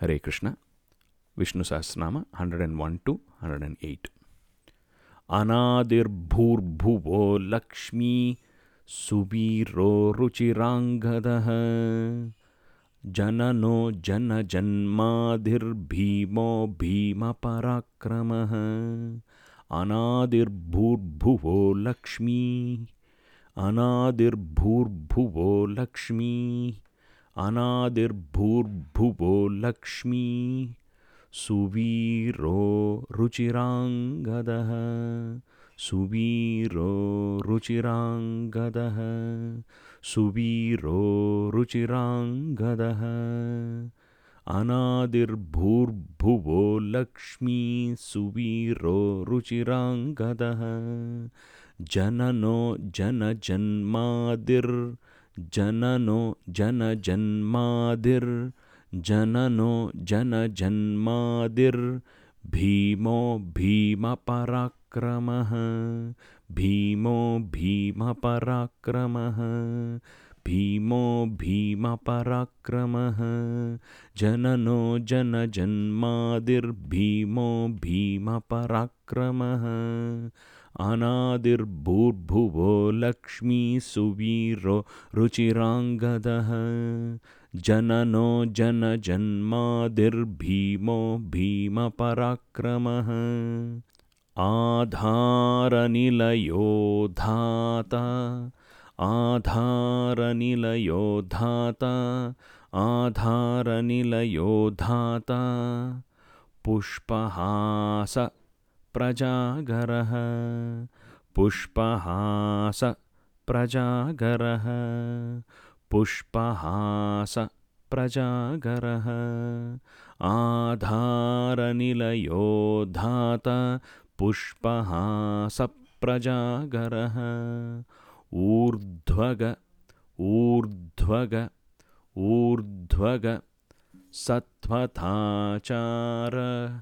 Hare Krishna. Vishnu Sahasranama 101 to 108. Anadir bhurbhuvo lakshmi subiro ruchirangadaha janano jana janmadir bhimo bhima parakramaha. Anadir bhurbhuvo lakshmi, anadir bhurbhuvo lakshmi, anadir bhurbhuvo lakshmi suviro ruchirangadaha, suviro ruchirangadaha, suviro ruchirangadaha. Anadir bhurbhuvo lakshmi suviro ruchirangadaha janano jana janmadir, janano jana janmadir, janano jana janmadir bhimo bhima parakramaha, bhimo bhima parakramaha, bhimo bhima parakramaha. Janano jana janmadir bhimo bhima parakramaha. Anadir bhurbhuvo lakshmi suviro ruchirangadaha janano jana janmadir bhimo bhima parakramaha. Adharanilayo dhata, adharanilayo dhata, adharanilayo dhata pushpahasa prajagaraha, pushpahasa prajagaraha, pushpahasa prajagaraha. Adharanilayo dhata pushpahasa prajagaraha. Urdhvaga, urdhvaga, urdhvaga sattvathachara,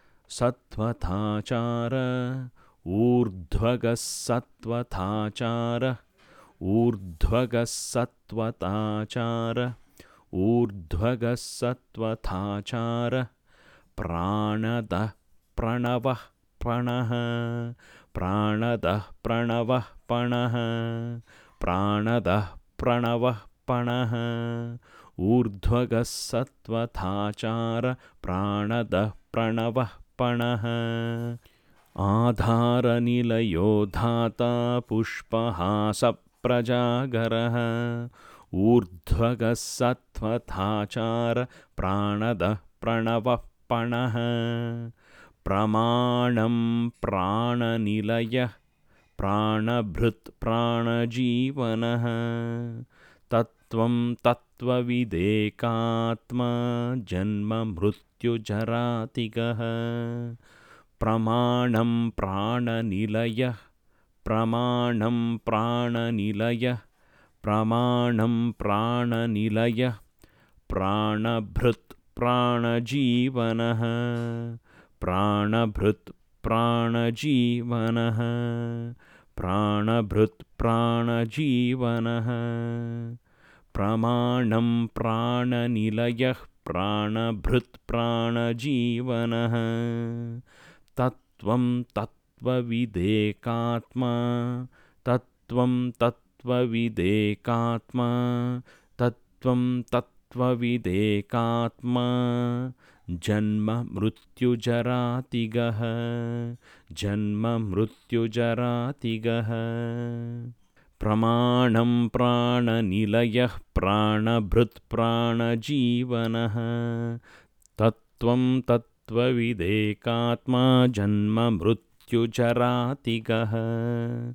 sattvathachara, urdhvaga sattvathachara, urdhvaga sattvathachara, urdhvaga sattvathachara. Pranada pranavah panaha, pranada pranavah panaha, pranada pranavah panaha. Urdhvaga sattvathachara, pranada pranavah panaha. Adharanilayo dhata pushpahasa prajagaraha. Urdhvaga sattvathachara, pranada pranavah panaha. Pramanam prananilaya, pranabhrit pranajivanaha. Tattvam tattvavidekatma janma mrityu jaratigaha. Pramanam prananilaya, pramanam prananilaya, pramanam prananilaya, pranabhrit pranajivanaha, pranabhrit pranajivanaha, pranabhrit pranajivanaha. Pramanam prananilaya, pranabhrit pranajivanaha. Tattvam tattvavidekatma, tattvam tattvavidekatma, tattvam tattvavidekatma janma mrityu jaratigaha, janma mrityu jaratigaha. Pramanam prananilaya, pranabhrit pranajivanaha. Tattvam tattvavidekatma janma mrityu jaratigaha.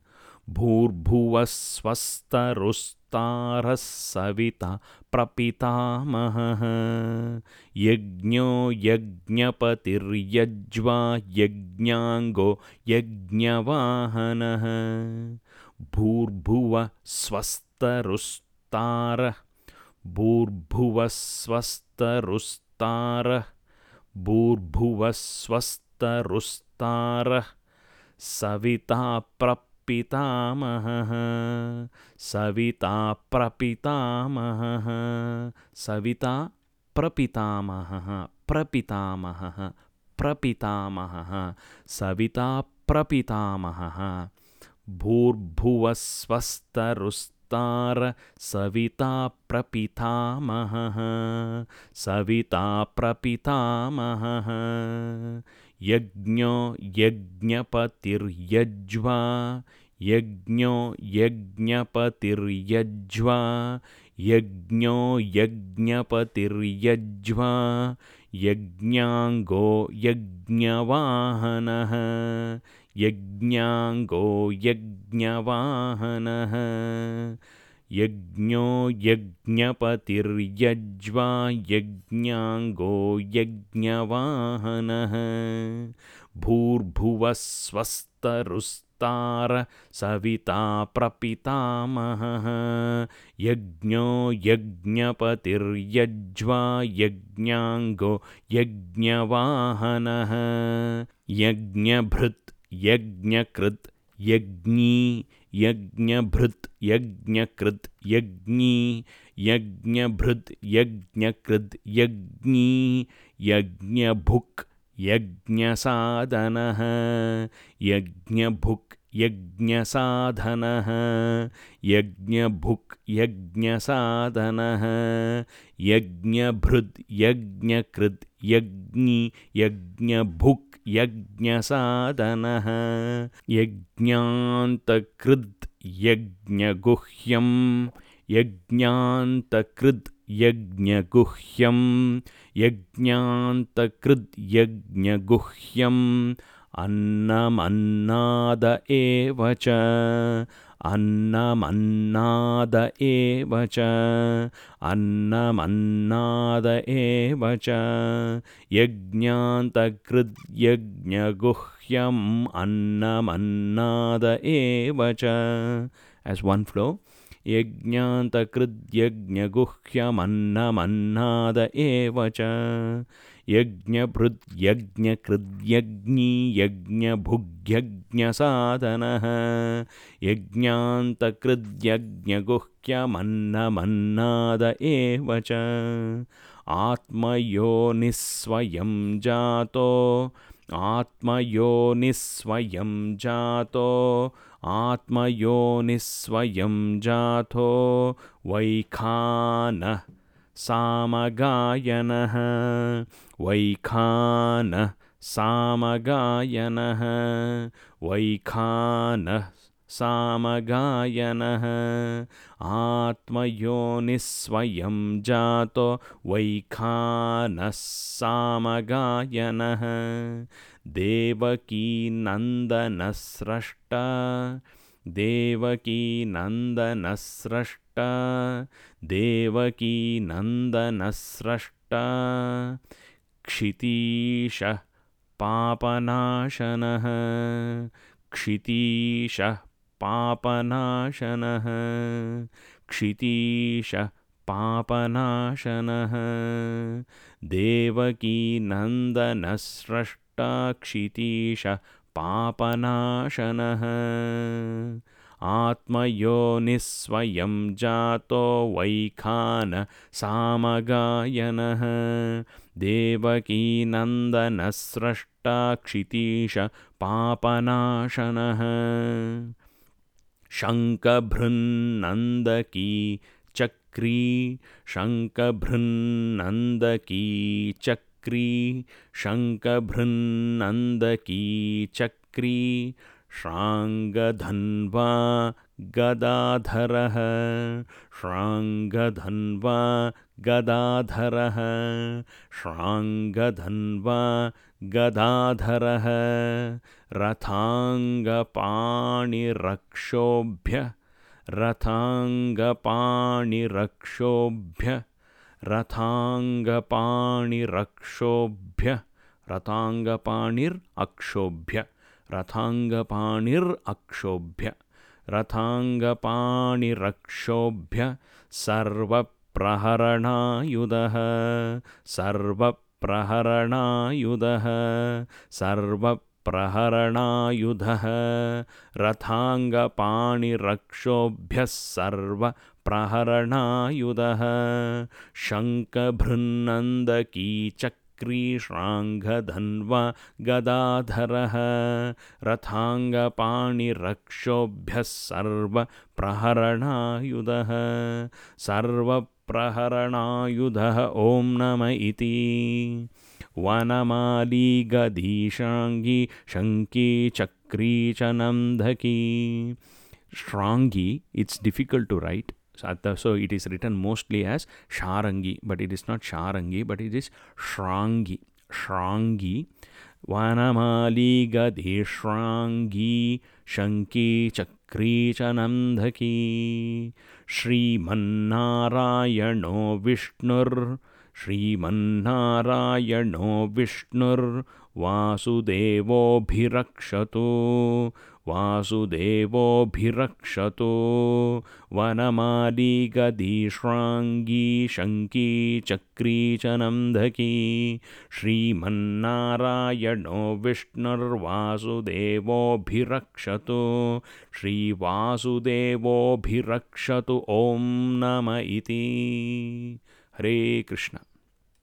Bhurbhuvasvastarustaras savita prapitamaha. Yajño yajñapatir yajñango yajñavahanaha. Bhurbhuva svastarustara, bhurbhuva svastarustara, bhurbhuva svastarustara. Savita prapitamaha, savita prapitamaha, savita प्रपितामहः प्रपितामहः प्रपितामहः सविता प्रपितामहः भूर्भुवस्वस्तरुस्तार सविता प्रपितामहः सविता प्रपितामहः यज्ञो यज्ञपतिर्यज्वा यज्ञो यज्ञपतिर्यज्वा यज्ञो यज्ञपतिर्यज्वा यज्ञाङ्गो यज्ञवाहनः यज्ञाङ्गो यज्ञवाहनः यज्ञो यज्ञपतिर्यज्वा यज्ञाङ्गो यज्ञवाहनः भूर्भुवस्वस्तरुस्तार सविता प्रपितामहः यज्ञो यज्ञपतिर्यज्वा यज्ञाङ्गो यज्ञवाहनः यज्ञभृत् यज्ञकृत् यज्ञी यज्ञभृत् यज्ञकृत् यज्ञी यज्ञभृत् यज्ञकृत् यज्ञी यज्ञभुक् यज्ञसाधनः यज्ञभुक् यज्ञसाधनः यज्ञभुक् यज्ञसाधनः यज्ञभृत् यज्ञकृत् यज्ञी यज्ञभुक् यज्ञसाधनः यज्ञान्तकृत् यज्ञगुह्यं यज्ञान्तकृत् यज्ञगुह्यं यज्ञान्तकृत् यज्ञगुह्यम् अन्नमन्नाद एव च अन्नमन्नाद एव च अन्नमन्नाद एव च यज्ञान्तकृत् यज्ञगुह्यम् अन्नमन्नाद एव च as one flow यज्ञान्तकृत् यज्ञगुह्यमन्नमन्नाद एव च यज्ञभृत् यज्ञकृत् यज्ञी यज्ञभुग्यज्ञसाधनः यज्ञान्तकृत् यज्ञगुह्यमन्नमन्नाद एव च आत्मयोनिस्वयं जातो आत्मयोनिस्वयं जातो आत्मयोनिस्वयं जातो वैखानः सामगायनः वैखानः सामगायनः वैखानः सामगायनः आत्मयोनिस्वयं जातो वैखानः सामगायनः देवकी नन्दनस्रष्टा देवकी नन्दनस्रष्टा देवकी नन्दनस्रष्टा क्षितीशः पापनाशनः क्षितीशः पापनाशनः क्षितीशः पापनाशनः देवकी नन्दनस्रष्टा क्षितीशः पापनाशनः आत्मयोनिस्वयं जातो वैखानः सामगायनः देवकी नन्दनस्रष्टा क्षितीशः पापनाशनः शङ्खभृन्नन्दकी चक्री शङ्खभृन्नन्दकी चक्री शङ्खभृन्नन्दकी चक्री श्राङ्गधन्वा गदाधरः श्राङ्गधन्वा गदाधरः श्राङ्गधन्वा गदाधरः रथाङ्गपाणिरक्षोभ्य रथाङ्गपाणिरक्षोभ्य रथाङ्गपाणिरक्षोभ्य रथाङ्गपाणिरक्षोभ्य रथाङ्गपाणिरक्षोभ्य रथाङ्गपाणिरक्षोभ्य सर्वप्रहरणायुधः सर्वप्रहरणायुधः सर्वप्रहरणायुधः रथाङ्गपाणिरक्षोभ्यः सर्वप्रहरणायुधः प्रहरणायुधः शङ्खभृन्नन्दकीचक्री श्राङ्गधन्वा गदाधरः रथाङ्गपाणिरक्षोभ्यः सर्वप्रहरणायुधः सर्वप्रहरणायुधः ॐ नम इति वनमाली गदीशाङ्गी शङ्की चक्री च नन्दकी Shrangi, it's difficult to write. So it is written mostly as Sharangi, but it is not Sharangi, but it is Shrangi. Shrangi. Vanamali Gadhi Shrangi Shanki Chakri Chanandhaki Srimannarayano Vishnur Srimannarayano Vishnur Vasudevo Bhirakshatu Vasudevo Bhirakshatu Vanamali Gadi Shrangi Shanki Chakri Chanandhaki Srimannarayano Vishnur Vasudevo Bhirakshatu Shri Vasudevo Bhirakshatu Om Nama Iti Hare Krishna.